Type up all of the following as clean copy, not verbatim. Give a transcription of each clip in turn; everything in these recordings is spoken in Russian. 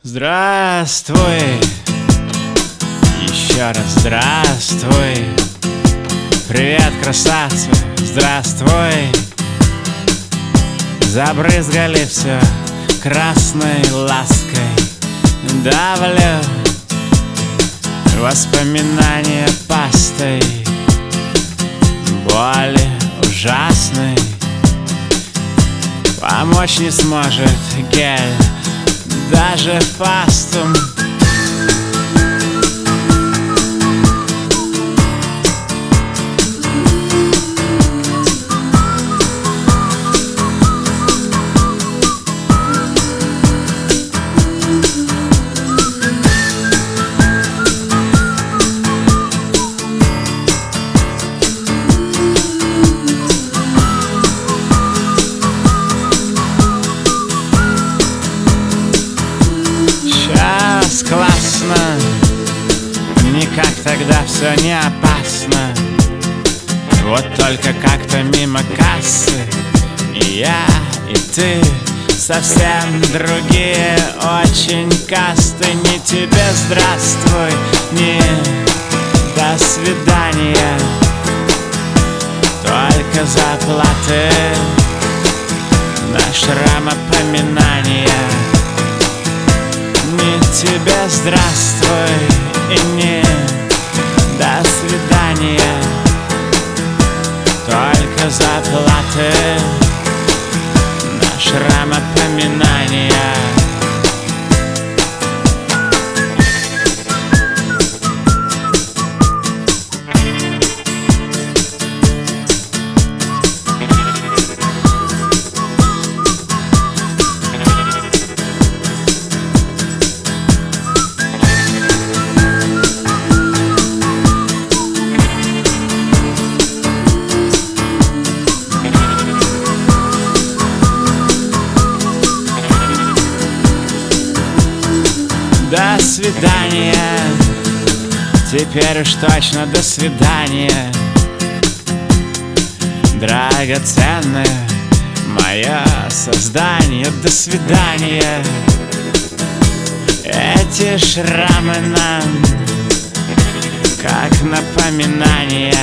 Здравствуй, еще раз здравствуй. Привет, красавцы, здравствуй. Забрызгали все красной лаской. Давлю воспоминания пастой, боли ужасной. Помочь не сможет гель, даже фастум. Классно, не как тогда, все не опасно. Вот только как-то мимо кассы и я, и ты совсем другие очень касты. Не тебе здравствуй, не до свидания, только заплаты на шрамопоминания. Не тебе здравствуй и не до свидания, только заплаты на шрамопоминания. До свидания, теперь уж точно до свидания. Драгоценное мое создание, до свидания. Эти шрамы нам как напоминание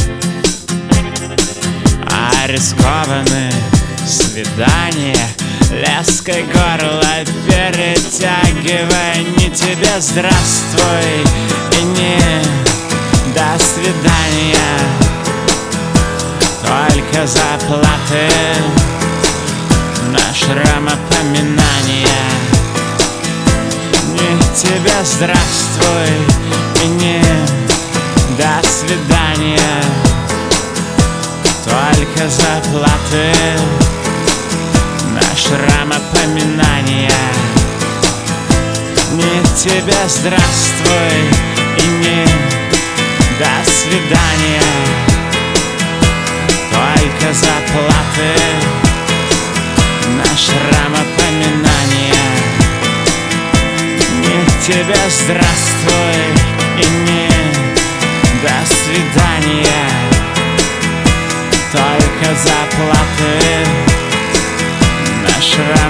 о рискованных свиданиях. Леской горло перетягивай. Не тебе здравствуй и не до свидания, только заплаты на шрамопоминания. Не тебе здравствуй и не до свидания, только заплаты на шрамопоминания. Не тебе здравствуй и не до свидания, только заплаты на шрамопоминания. Не тебе здравствуй и не до свидания, только заплаты на шрамопоминания.